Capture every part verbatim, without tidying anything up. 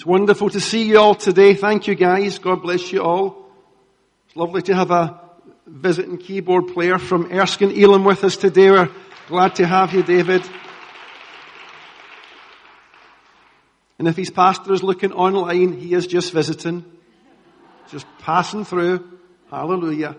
It's wonderful to see you all today. Thank you, guys. God bless you all. It's lovely to have a visiting keyboard player from Erskine, Elam with us today. We're glad to have you, David. And if his pastor is looking online, he is just visiting. Just passing through. Hallelujah.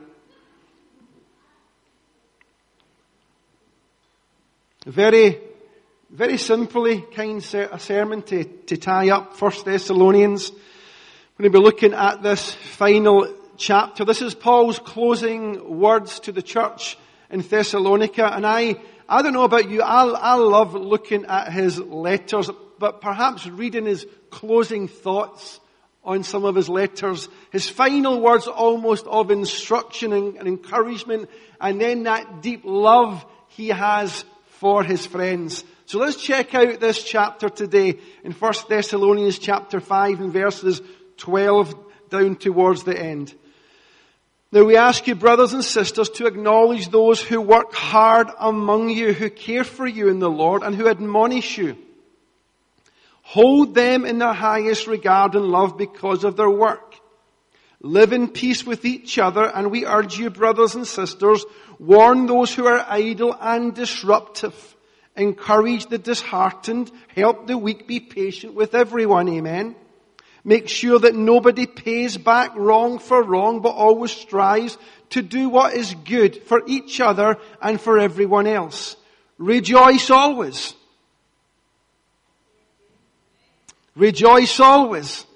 Very, very simply, kind ser- a sermon to, to tie up First Thessalonians. We're going to be looking at this final chapter. This is Paul's closing words to the church in Thessalonica. And I, I don't know about you, I, I love looking at his letters, but perhaps reading his closing thoughts on some of his letters. His final words almost of instruction and, and encouragement, and then that deep love he has for his friends. So let's check out this chapter today in First Thessalonians chapter five and verses twelve down towards the end. Now we ask you, brothers and sisters, to acknowledge those who work hard among you, who care for you in the Lord and who admonish you. Hold them in the highest regard and love because of their work. Live in peace with each other, and we urge you, brothers and sisters, warn those who are idle and disruptive. Encourage the disheartened. Help the weak. Be patient with everyone. Amen. Make sure that nobody pays back wrong for wrong, but always strives to do what is good for each other and for everyone else. Rejoice always. Rejoice always.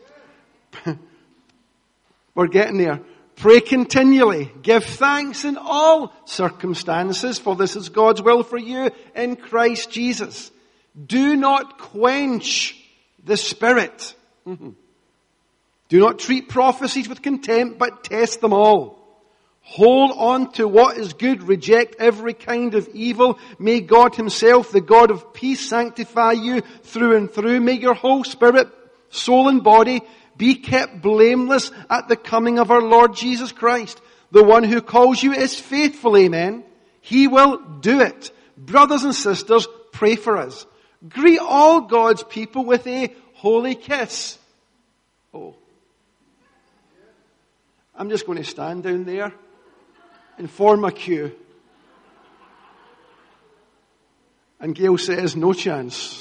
We're getting there. Pray continually. Give thanks in all circumstances, for this is God's will for you in Christ Jesus. Do not quench the Spirit. Mm-hmm. Do not treat prophecies with contempt, but test them all. Hold on to what is good. Reject every kind of evil. May God himself, the God of peace, sanctify you through and through. May your whole spirit, soul and body be kept blameless at the coming of our Lord Jesus Christ. The one who calls you is faithful, amen. He will do it. Brothers and sisters, pray for us. Greet all God's people with a holy kiss. Oh. I'm just going to stand down there and form a queue. And Gail says, no chance.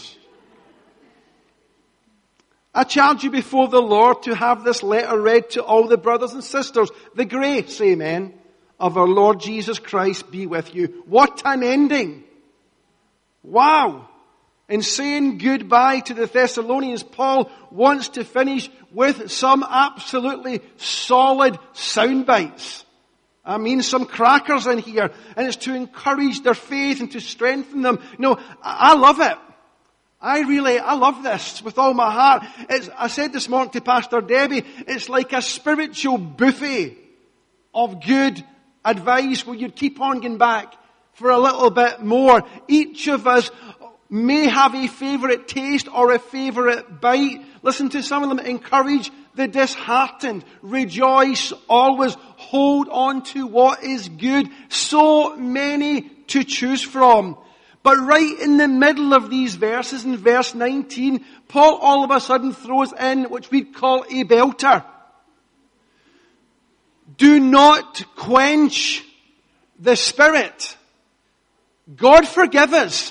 I charge you before the Lord to have this letter read to all the brothers and sisters. The grace, amen, of our Lord Jesus Christ be with you. What an ending. Wow. In saying goodbye to the Thessalonians, Paul wants to finish with some absolutely solid sound bites. I mean, some crackers in here. And it's to encourage their faith and to strengthen them. You know, I love it. I really, I love this with all my heart. It's, I said this morning to Pastor Debbie, it's like a spiritual buffet of good advice where you'd keep on going back for a little bit more. Each of us may have a favourite taste or a favourite bite. Listen to some of them. Encourage the disheartened. Rejoice always. Hold on to what is good. So many to choose from. But right in the middle of these verses, in verse nineteen, Paul all of a sudden throws in what we'd call a belter. Do not quench the Spirit. God forgive us.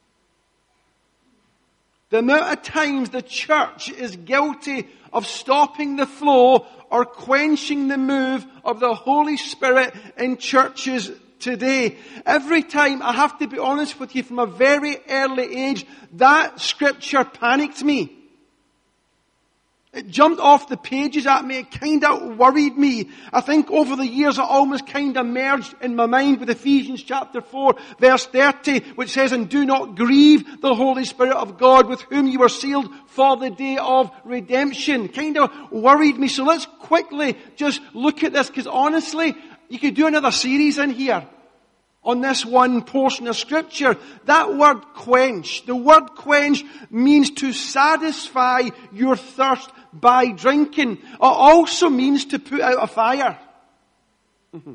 The amount of times the church is guilty of stopping the flow or quenching the move of the Holy Spirit in churches today. Every time, I have to be honest with you, from a very early age, that scripture panicked me. It jumped off the pages at me. It kind of worried me. I think over the years it almost kind of merged in my mind with Ephesians chapter four verse thirty, which says, and do not grieve the Holy Spirit of God with whom you were sealed for the day of redemption. Kind of worried me. So let's quickly just look at this, because honestly, you could do another series in here on this one portion of scripture. That word quench, the word quench means to satisfy your thirst by drinking. It also means to put out a fire. Mm-hmm. It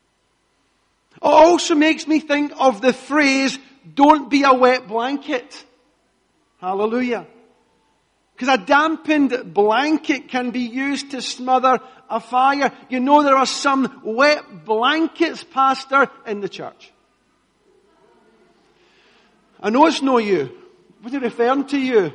also makes me think of the phrase, don't be a wet blanket. Hallelujah. Because a dampened blanket can be used to smother a fire. You know there are some wet blankets, Pastor, in the church. I know it's no you. Was it referring to you?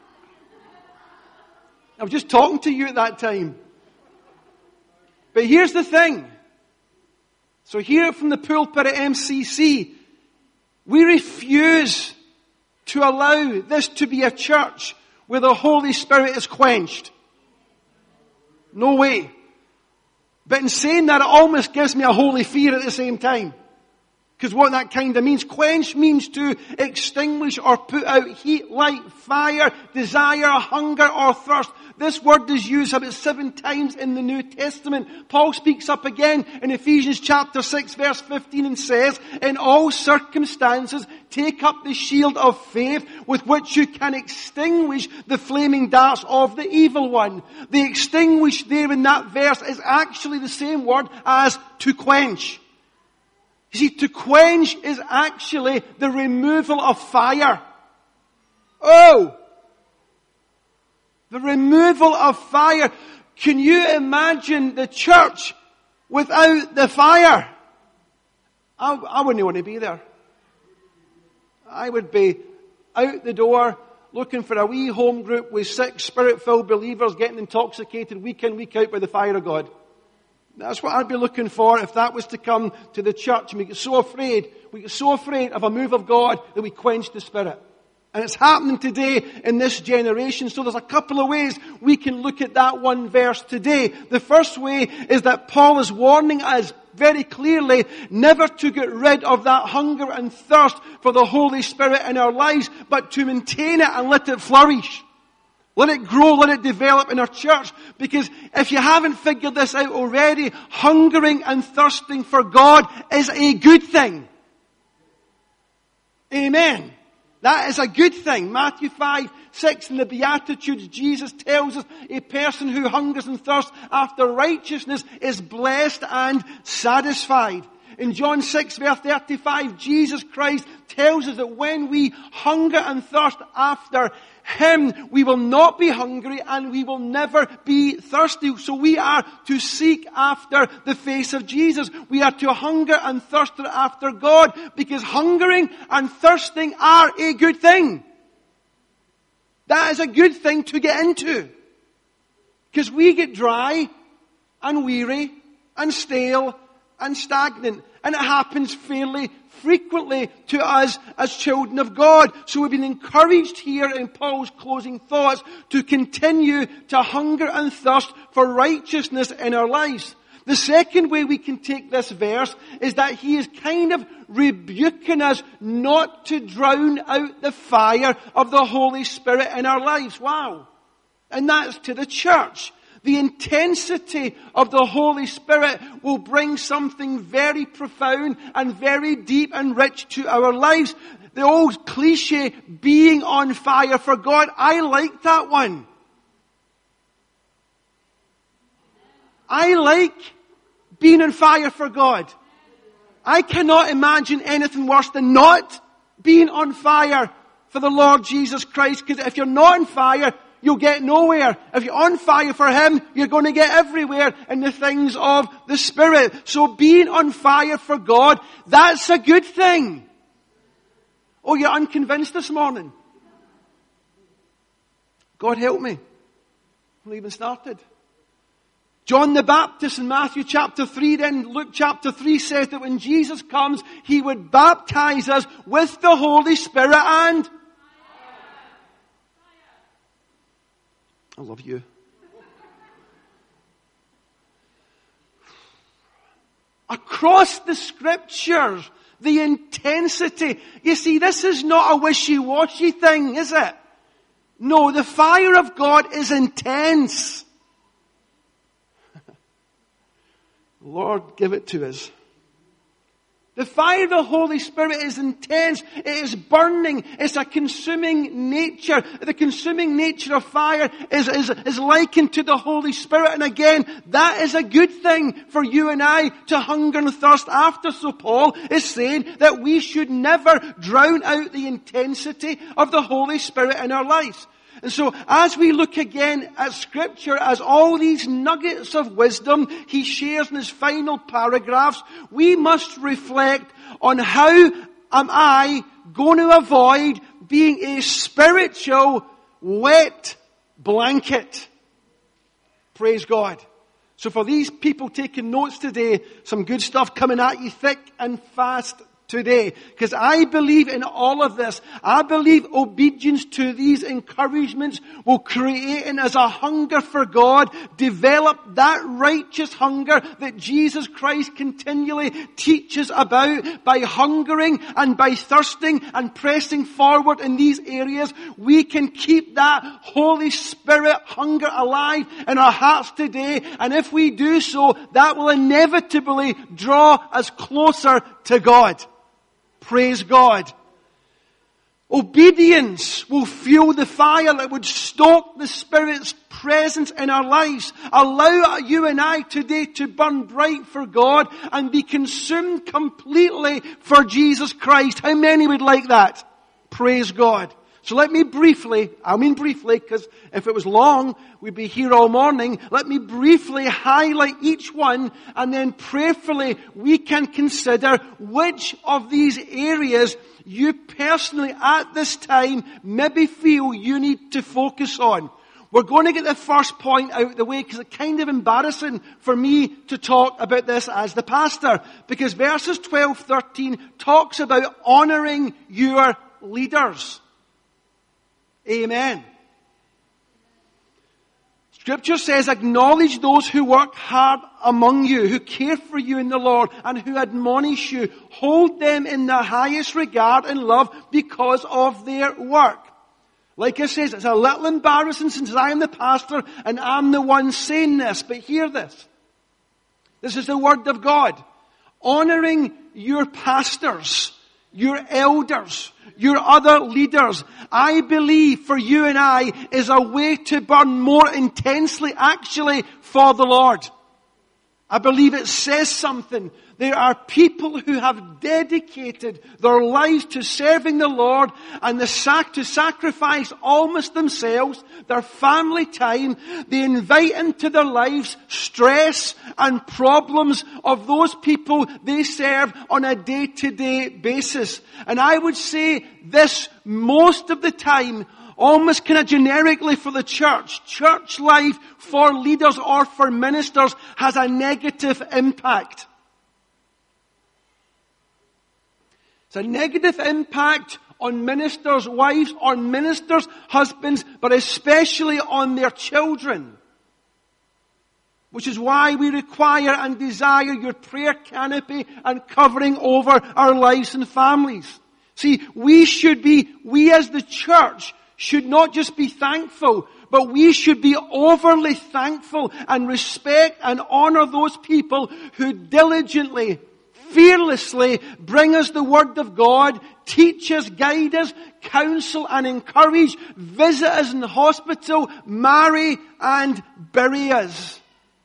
I was just talking to you at that time. But here's the thing. So here from the pulpit at M C C, we refuse to allow this to be a church where the Holy Spirit is quenched. No way. But in saying that, it almost gives me a holy fear at the same time. Because what that kind of means, quench means to extinguish or put out heat, light, fire, desire, hunger or thirst. This word is used about seven times in the New Testament. Paul speaks up again in Ephesians chapter six verse fifteen and says, in all circumstances, take up the shield of faith with which you can extinguish the flaming darts of the evil one. The extinguish there in that verse is actually the same word as to quench. You see, to quench is actually the removal of fire. Oh! The removal of fire. Can you imagine the church without the fire? I, I wouldn't want to be there. I would be out the door looking for a wee home group with six spirit-filled believers getting intoxicated week in, week out by the fire of God. That's what I'd be looking for if that was to come to the church. And we get so afraid, we get so afraid of a move of God that we quench the Spirit. And it's happening today in this generation. So there's a couple of ways we can look at that one verse today. The first way is that Paul is warning us very clearly never to get rid of that hunger and thirst for the Holy Spirit in our lives, but to maintain it and let it flourish. Let it grow, let it develop in our church. Because if you haven't figured this out already, hungering and thirsting for God is a good thing. Amen. That is a good thing. Matthew five, six in the Beatitudes, Jesus tells us a person who hungers and thirsts after righteousness is blessed and satisfied. In John six verse thirty-five, Jesus Christ tells us that when we hunger and thirst after Him, we will not be hungry and we will never be thirsty. So we are to seek after the face of Jesus. We are to hunger and thirst after God because hungering and thirsting are a good thing. That is a good thing to get into. Because we get dry and weary and stale and stagnant. And it happens fairly frequently to us as children of God. So we've been encouraged here in Paul's closing thoughts to continue to hunger and thirst for righteousness in our lives. The second way we can take this verse is that he is kind of rebuking us not to drown out the fire of the Holy Spirit in our lives. Wow. And that's to the church. The intensity of the Holy Spirit will bring something very profound and very deep and rich to our lives. The old cliche, being on fire for God, I like that one. I like being on fire for God. I cannot imagine anything worse than not being on fire for the Lord Jesus Christ. Because if you're not on fire, you'll get nowhere. If you're on fire for Him, you're going to get everywhere in the things of the Spirit. So being on fire for God, that's a good thing. Oh, you're unconvinced this morning? God help me. I'm not even started. John the Baptist in Matthew chapter three, then Luke chapter three says that when Jesus comes, He would baptize us with the Holy Spirit and I love you. Across the scriptures, the intensity. You see, this is not a wishy-washy thing, is it? No, the fire of God is intense. Lord, give it to us. The fire of the Holy Spirit is intense. It is burning. It's a consuming nature. The consuming nature of fire is, is, is likened to the Holy Spirit. And again, that is a good thing for you and I to hunger and thirst after. So Paul is saying that we should never drown out the intensity of the Holy Spirit in our lives. And so as we look again at Scripture, as all these nuggets of wisdom he shares in his final paragraphs, we must reflect on how am I going to avoid being a spiritual wet blanket. Praise God. So for these people taking notes today, some good stuff coming at you thick and fast today. Because I believe in all of this. I believe obedience to these encouragements will create in us a hunger for God, develop that righteous hunger that Jesus Christ continually teaches about. By hungering and by thirsting and pressing forward in these areas, we can keep that Holy Spirit hunger alive in our hearts today. And if we do so, that will inevitably draw us closer to God. Praise God. Obedience will fuel the fire that would stoke the Spirit's presence in our lives. Allow you and I today to burn bright for God and be consumed completely for Jesus Christ. How many would like that? Praise God. So let me briefly, I mean briefly, because if it was long, we'd be here all morning. Let me briefly highlight each one, and then prayerfully we can consider which of these areas you personally at this time maybe feel you need to focus on. We're going to get the first point out of the way because it's kind of embarrassing for me to talk about this as the pastor. Because verses twelve, thirteen talks about honoring your leaders. Amen. Scripture says, acknowledge those who work hard among you, who care for you in the Lord, and who admonish you. Hold them in the highest regard and love because of their work. Like I says, it's a little embarrassing since I am the pastor and I'm the one saying this, but hear this. This is the word of God. Honoring your pastors, your elders, your other leaders, I believe for you and I is a way to burn more intensely actually for the Lord. I believe it says something. There are people who have dedicated their lives to serving the Lord and the sac- to sacrifice almost themselves, their family time. They invite into their lives stress and problems of those people they serve on a day-to-day basis. And I would say this most of the time, almost kind of generically for the church, church life for leaders or for ministers has a negative impact. It's a negative impact on ministers' wives, on ministers' husbands, but especially on their children. Which is why we require and desire your prayer canopy and covering over our lives and families. See, we should be, we as the church should not just be thankful, but we should be overly thankful and respect and honor those people who diligently, fearlessly bring us the Word of God, teach us, guide us, counsel and encourage, visit us in the hospital, marry and bury us.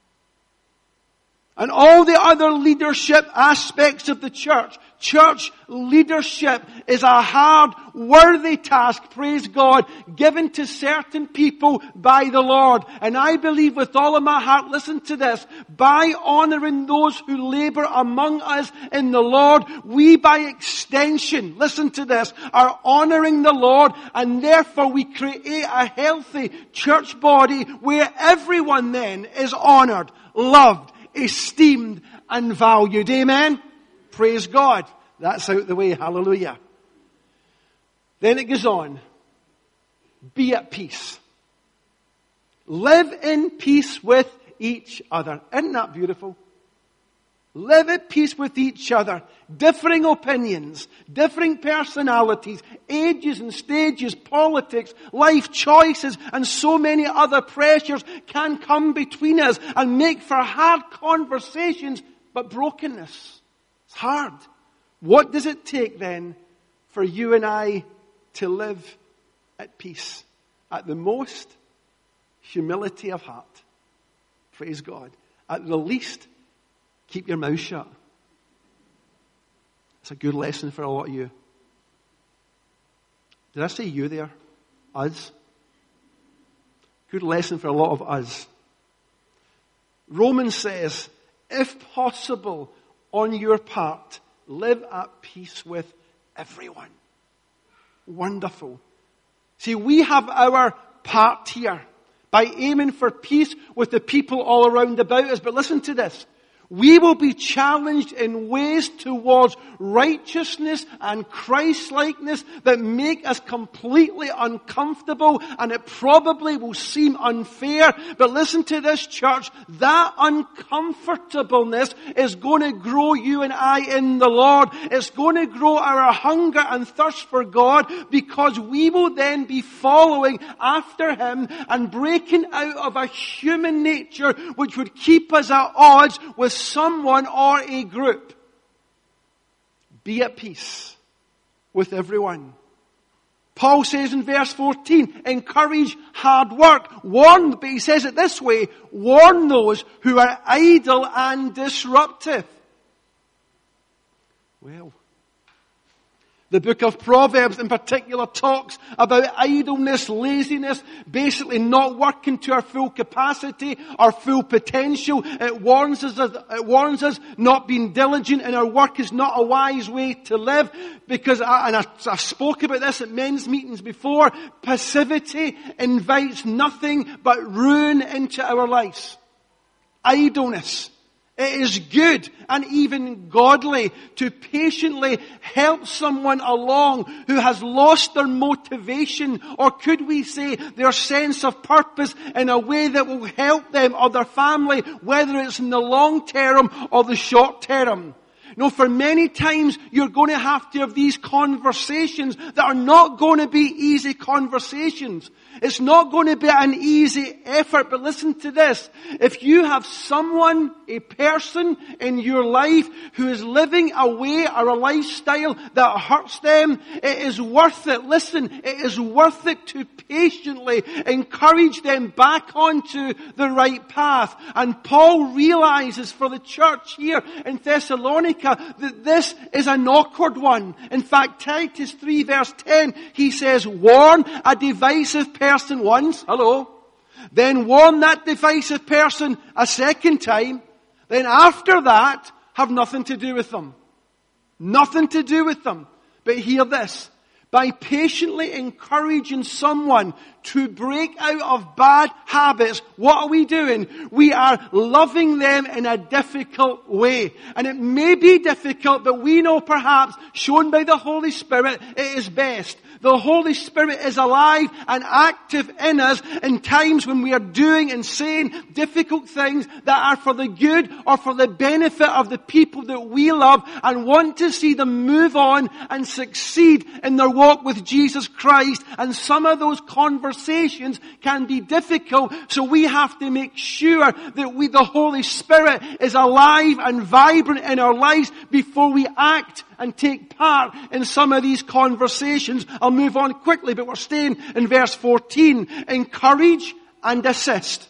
And all the other leadership aspects of the church. Church leadership is a hard, worthy task, praise God, given to certain people by the Lord. And I believe with all of my heart, listen to this, by honoring those who labor among us in the Lord, we by extension, listen to this, are honoring the Lord, and therefore we create a healthy church body where everyone then is honored, loved, esteemed and valued. Amen? Praise God. That's out the way. Hallelujah. Then it goes on. Be at peace. Live in peace with each other. Isn't that beautiful? Live at peace with each other. Differing opinions, differing personalities, ages and stages, politics, life choices, and so many other pressures can come between us and make for hard conversations, but brokenness. It's hard. What does it take then for you and I to live at peace? At the most, humility of heart. Praise God. At the least, keep your mouth shut. It's a good lesson for a lot of you. Did I say you there? Us? good lesson for a lot of us. Romans says, if possible, on your part, live at peace with everyone. Wonderful. See, we have our part here by aiming for peace with the people all around about us. But listen to this. We will be challenged in ways towards righteousness and Christ-likeness that make us completely uncomfortable, and it probably will seem unfair. But listen to this, church. That uncomfortableness is going to grow you and I in the Lord. It's going to grow our hunger and thirst for God, because we will then be following after Him and breaking out of a human nature which would keep us at odds with someone or a group. Be at peace with everyone. Paul says in verse fourteen, encourage hard work. Warn, but he says it this way, warn those who are idle and disruptive. Well, the book of Proverbs in particular talks about idleness, laziness, basically not working to our full capacity, our full potential. It warns us, it warns us not being diligent in our work is not a wise way to live. Because, I, and I, I spoke about this at men's meetings before, passivity invites nothing but ruin into our lives. Idleness. It is good and even godly to patiently help someone along who has lost their motivation, or could we say their sense of purpose, in a way that will help them or their family, whether it's in the long term or the short term. No, for many times you're going to have to have these conversations that are not going to be easy conversations. It's not going to be an easy effort, but listen to this. If you have someone, a person in your life who is living a way or a lifestyle that hurts them, it is worth it. Listen, it is worth it to patiently encourage them back onto the right path. And Paul realizes for the church here in Thessalonica that this is an awkward one. In fact, Titus three verse ten, he says, warn a divisive person once, hello, then warn that divisive person a second time, then after that, have nothing to do with them. Nothing to do with them. But hear this. By patiently encouraging someone to break out of bad habits, what are we doing? We are loving them in a difficult way. And it may be difficult, but we know perhaps, shown by the Holy Spirit, it is best. The Holy Spirit is alive and active in us in times when we are doing and saying difficult things that are for the good or for the benefit of the people that we love and want to see them move on and succeed in their walk with Jesus Christ. And some of those conversations can be difficult, so we have to make sure that we, the Holy Spirit, is alive and vibrant in our lives before we act and take part in some of these conversations. I'll move on quickly, but we're staying in verse fourteen. Encourage and assist.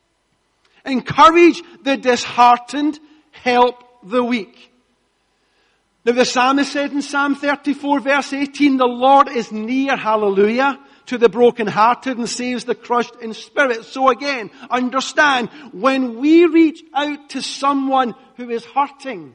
Encourage the disheartened, help the weak. Now the psalmist said in Psalm thirty-four verse eighteen, the Lord is near, hallelujah, to the brokenhearted and saves the crushed in spirit. So again, understand, when we reach out to someone who is hurting,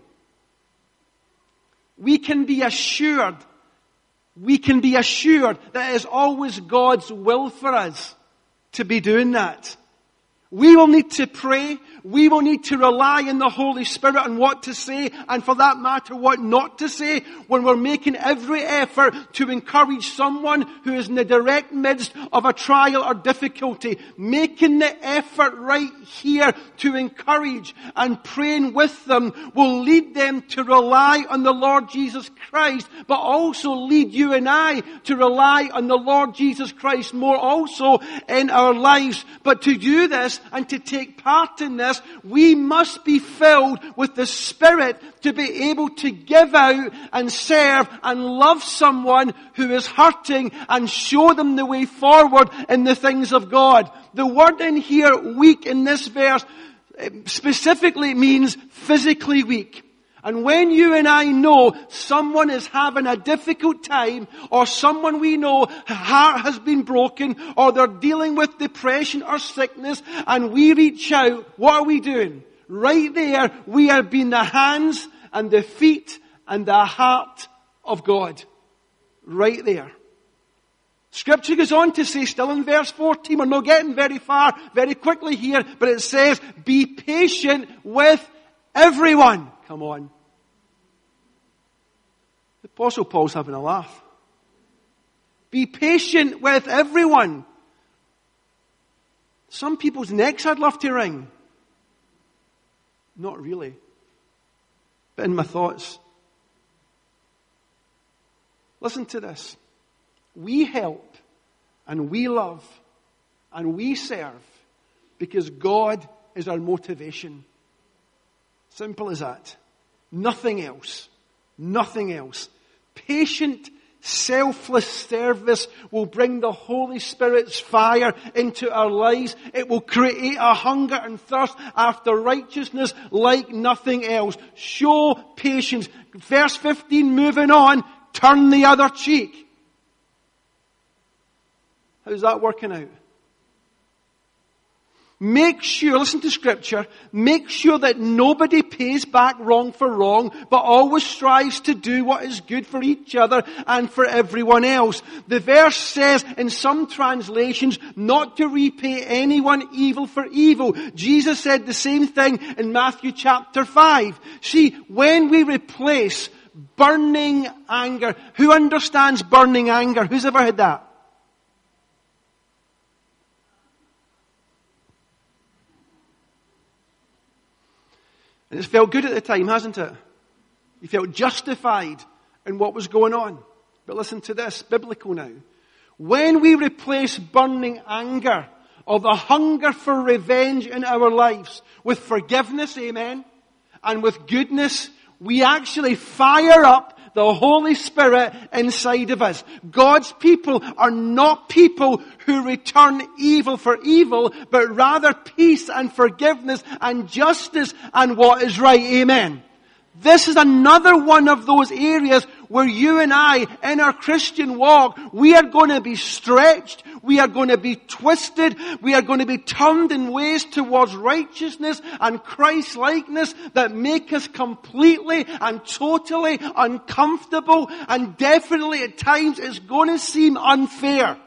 we can be assured, we can be assured that it is always God's will for us to be doing that. We will need to pray. We will need to rely on the Holy Spirit on what to say, and for that matter, what not to say, when we're making every effort to encourage someone who is in the direct midst of a trial or difficulty. Making the effort right here to encourage and praying with them will lead them to rely on the Lord Jesus Christ, but also lead you and I to rely on the Lord Jesus Christ more also in our lives. But to do this and to take part in this, we must be filled with the Spirit to be able to give out and serve and love someone who is hurting and show them the way forward in the things of God. The word in here, weak, in this verse, specifically means physically weak. And when you and I know someone is having a difficult time, or someone we know heart has been broken, or they're dealing with depression or sickness, and we reach out, what are we doing? Right there, we are being the hands and the feet and the heart of God. Right there. Scripture goes on to say, still in verse fourteen, we're not getting very far, very quickly here, but it says, be patient with everyone. Come on. The Apostle Paul's having a laugh. Be patient with everyone. Some people's necks I'd love to wring. Not really. But in my thoughts. Listen to this. We help and we love and we serve because God is our motivation. Simple as that. Nothing else. Nothing else. Patient, selfless service will bring the Holy Spirit's fire into our lives. It will create a hunger and thirst after righteousness like nothing else. Show patience. Verse fifteen, moving on, turn the other cheek. How's that working out? Make sure, listen to Scripture, make sure that nobody pays back wrong for wrong, but always strives to do what is good for each other and for everyone else. The verse says in some translations, not to repay anyone evil for evil. Jesus said the same thing in Matthew chapter five. See, when we replace burning anger, who understands burning anger? Who's ever had that? And it's felt good at the time, hasn't it? You felt justified in what was going on. But listen to this, biblical now. When we replace burning anger or the hunger for revenge in our lives with forgiveness, amen, and with goodness, we actually fire up the Holy Spirit inside of us. God's people are not people who return evil for evil, but rather peace and forgiveness and justice and what is right. Amen. This is another one of those areas where you and I, in our Christian walk, we are going to be stretched, we are going to be twisted, we are going to be turned in ways towards righteousness and Christ-likeness that make us completely and totally uncomfortable, and definitely at times it's going to seem unfair.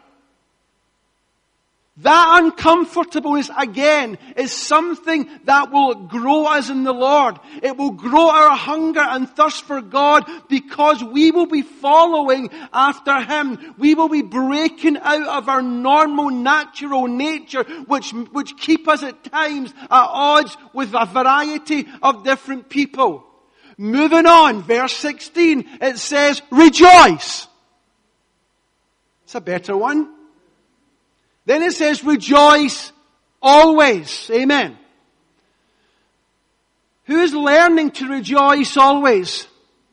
That uncomfortableness, again, is something that will grow us in the Lord. It will grow our hunger and thirst for God because we will be following after Him. We will be breaking out of our normal, natural nature, which, which keep us at times at odds with a variety of different people. Moving on, verse sixteen, it says, rejoice. It's a better one. Then it says, rejoice always. Amen. Who is learning to rejoice always?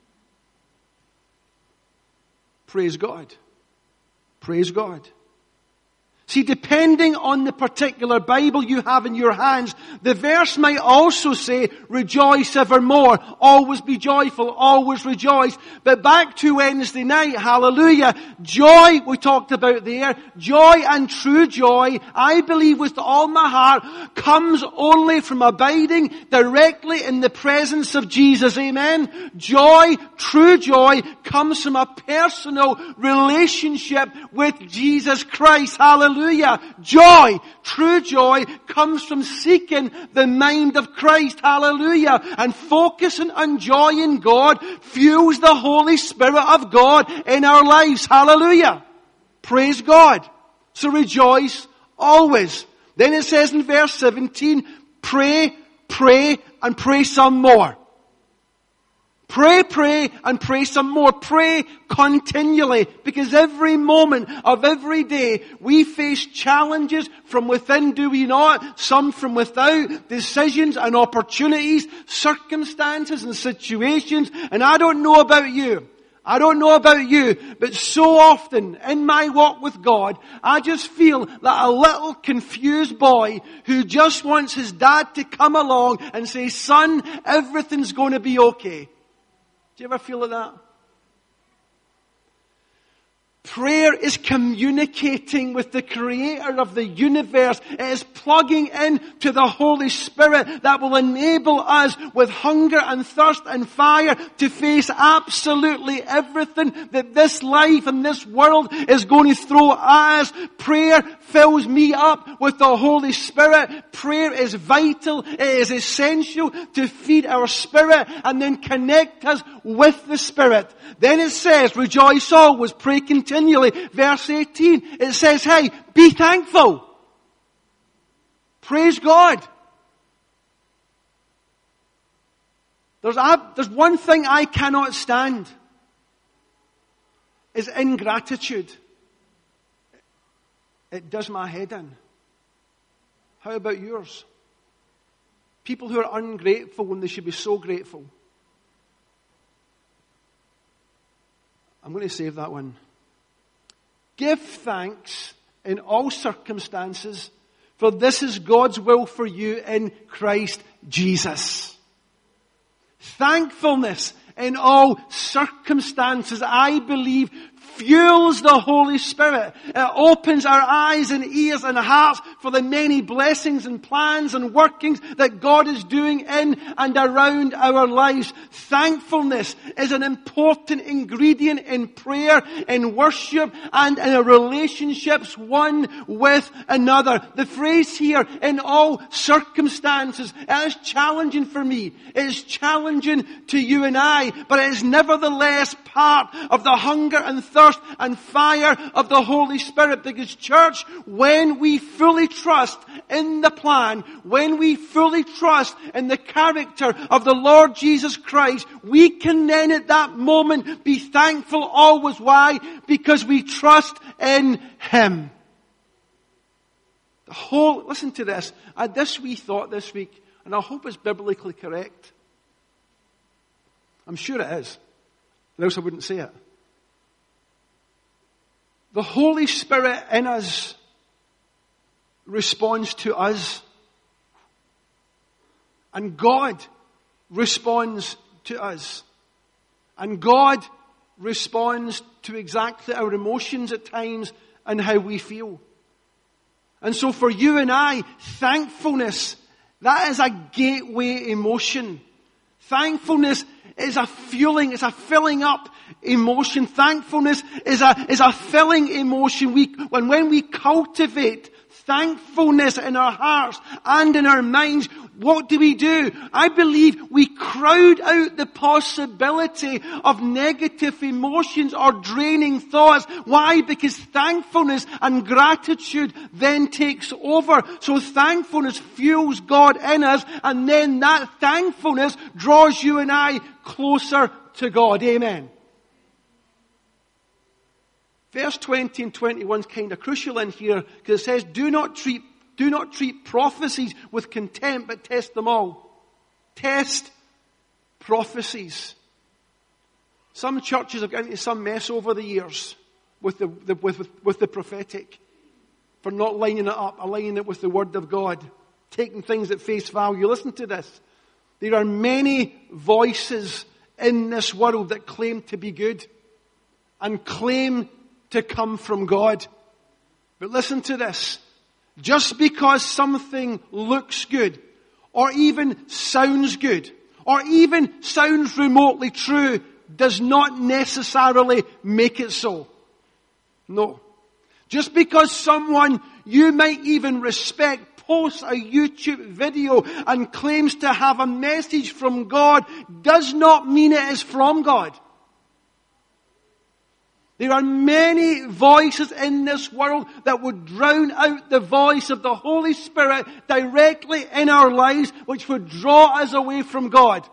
Praise God. Praise God. See, depending on the particular Bible you have in your hands, the verse might also say, rejoice evermore, always be joyful, always rejoice. But back to Wednesday night, hallelujah, joy we talked about there, joy and true joy, I believe with all my heart, comes only from abiding directly in the presence of Jesus, amen? Joy, true joy, comes from a personal relationship with Jesus Christ, hallelujah. Hallelujah. Joy, true joy, comes from seeking the mind of Christ. Hallelujah. And focusing on joy in God fuels the Holy Spirit of God in our lives. Hallelujah. Praise God. So rejoice always. Then it says in verse seventeen, pray, pray, and pray some more. Pray, pray, and pray some more. Pray continually, because every moment of every day we face challenges from within, do we not? Some from without, decisions and opportunities, circumstances and situations. And I don't know about you. I don't know about you, but so often in my walk with God, I just feel like a little confused boy who just wants his dad to come along and say, son, everything's going to be okay. Do you ever feel like that? Prayer is communicating with the Creator of the universe. It is plugging in to the Holy Spirit that will enable us with hunger and thirst and fire to face absolutely everything that this life and this world is going to throw at us. Prayer fills me up with the Holy Spirit. Prayer is vital. It is essential to feed our spirit and then connect us with the Spirit. Then it says, rejoice always, pray continually. Verse eighteen, it says, hey, be thankful. Praise God. There's, a, there's one thing I cannot stand, is ingratitude. It does my head in. How about yours? People who are ungrateful when they should be so grateful. I'm going to save that one. Give thanks in all circumstances, for this is God's will for you in Christ Jesus. Thankfulness in all circumstances, I believe, fuels the Holy Spirit. It opens our eyes and ears and hearts for the many blessings and plans and workings that God is doing in and around our lives. Thankfulness is an important ingredient in prayer, in worship, and in our relationships one with another. The phrase here, in all circumstances, it is challenging for me. It is challenging to you and I, but it is nevertheless part of the hunger and thirst and fire of the Holy Spirit. Because church, when we fully trust in the plan, when we fully trust in the character of the Lord Jesus Christ, we can then at that moment be thankful always. Why? Because we trust in Him. The whole, listen to this. I had this wee thought this week, and I hope it's biblically correct. I'm sure it is, or else I wouldn't say it. The Holy Spirit in us responds to us. And God responds to us. And God responds to exactly our emotions at times and how we feel. And so for you and I, thankfulness, that is a gateway emotion. Thankfulness is a fueling, it's a filling up emotion. Thankfulness is a, is a filling emotion. We, when, when we cultivate thankfulness in our hearts and in our minds, what do we do? I believe we crowd out the possibility of negative emotions or draining thoughts. Why? Because thankfulness and gratitude then takes over. So thankfulness fuels God in us, and then that thankfulness draws you and I closer to God. Amen. Verse twenty and twenty-one is kind of crucial in here, because it says, do not treat Do not treat prophecies with contempt, but test them all. Test prophecies. Some churches have gotten into some mess over the years with the, the with, with, with the prophetic, for not lining it up, aligning it with the Word of God, taking things at face value. Listen to this. There are many voices in this world that claim to be good and claim to come from God. But listen to this. Just because something looks good, or even sounds good, or even sounds remotely true, does not necessarily make it so. No. Just because someone you might even respect posts a YouTube video and claims to have a message from God, does not mean it is from God. There are many voices in this world that would drown out the voice of the Holy Spirit directly in our lives, which would draw us away from God.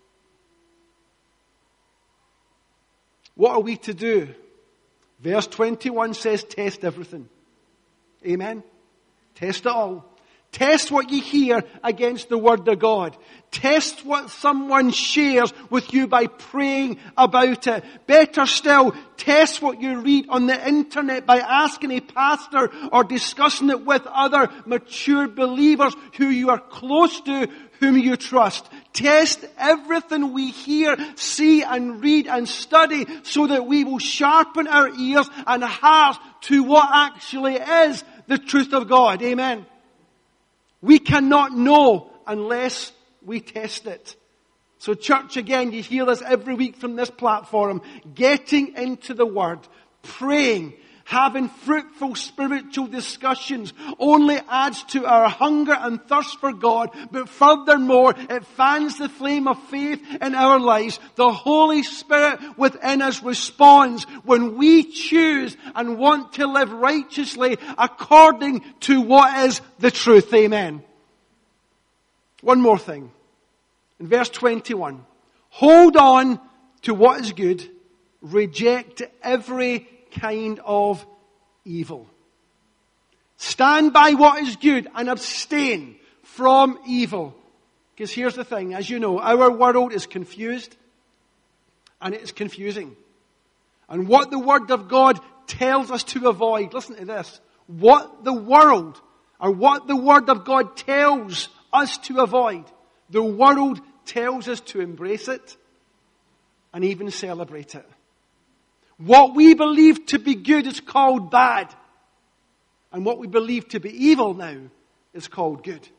What are we to do? Verse twenty-one says, test everything. Amen? Test it all. Test what you hear against the Word of God. Test what someone shares with you by praying about it. Better still, test what you read on the internet by asking a pastor or discussing it with other mature believers who you are close to, whom you trust. test everything we hear, see and read and study so that we will sharpen our ears and hearts to what actually is the truth of God. Amen. We cannot know unless we test it. So church, again, you hear this every week from this platform. Getting into the Word, praying, having fruitful spiritual discussions only adds to our hunger and thirst for God, but furthermore, it fans the flame of faith in our lives. The Holy Spirit within us responds when we choose and want to live righteously according to what is the truth. Amen. One more thing. In verse twenty-one, hold on to what is good, reject every kind of evil. Stand by what is good and abstain from evil. Because here's the thing, as you know, our world is confused and it is confusing. And what the Word of God tells us to avoid, listen to this, what the world or what the Word of God tells us to avoid, the world tells us to embrace it and even celebrate it. What we believe to be good is called bad. And what we believe to be evil now is called good.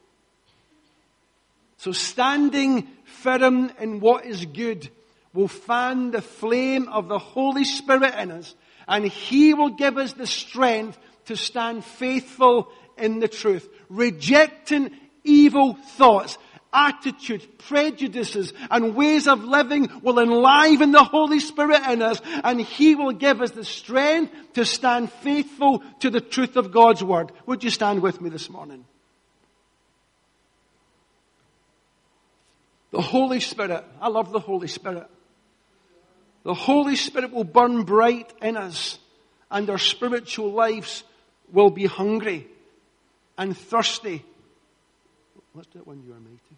So standing firm in what is good will fan the flame of the Holy Spirit in us, and He will give us the strength to stand faithful in the truth, rejecting evil thoughts, attitudes, prejudices, and ways of living will enliven the Holy Spirit in us, and He will give us the strength to stand faithful to the truth of God's Word. Would you stand with me this morning? The Holy Spirit, I love the Holy Spirit. The Holy Spirit will burn bright in us, and our spiritual lives will be hungry and thirsty. Let's do it when you are mighty.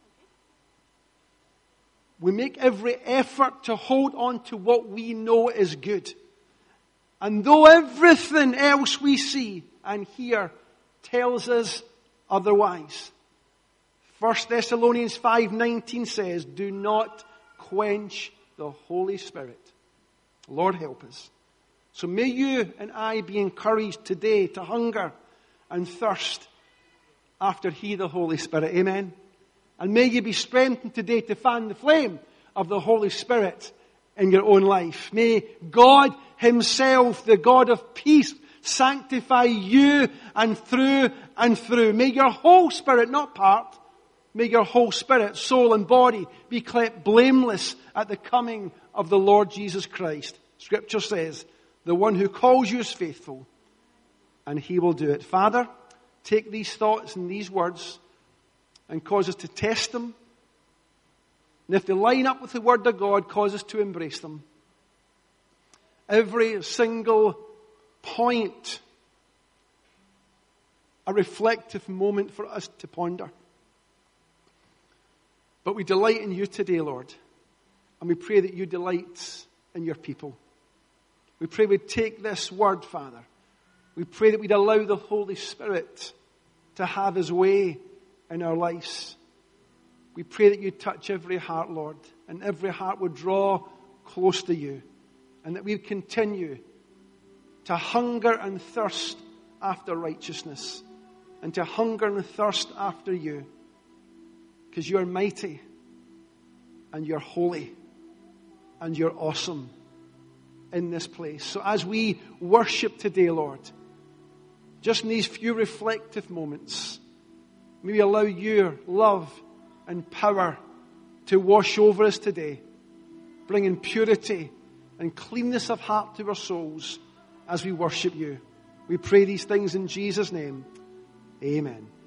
We make every effort to hold on to what we know is good. And though everything else we see and hear tells us otherwise. First Thessalonians five nineteen says, do not quench the Holy Spirit. Lord help us. So may you and I be encouraged today to hunger and thirst after He, the Holy Spirit. Amen. And may you be strengthened today to fan the flame of the Holy Spirit in your own life. May God Himself, the God of peace, sanctify you and through and through. May your whole spirit, not part, may your whole spirit, soul and body be kept blameless at the coming of the Lord Jesus Christ. Scripture says, the one who calls you is faithful, and He will do it. Father, take these thoughts and these words and cause us to test them. And if they line up with the Word of God, cause us to embrace them. Every single point, a reflective moment for us to ponder. But we delight in You today, Lord. And we pray that You delight in Your people. We pray we'd take this Word, Father. We pray that we'd allow the Holy Spirit to have His way in our lives. We pray that You'd touch every heart, Lord, and every heart would draw close to You, and that we'd continue to hunger and thirst after righteousness, and to hunger and thirst after You, because You're mighty, and You're holy, and You're awesome in this place. So as we worship today, Lord, just in these few reflective moments, may we allow Your love and power to wash over us today, bringing purity and cleanness of heart to our souls as we worship You. We pray these things in Jesus' name. Amen.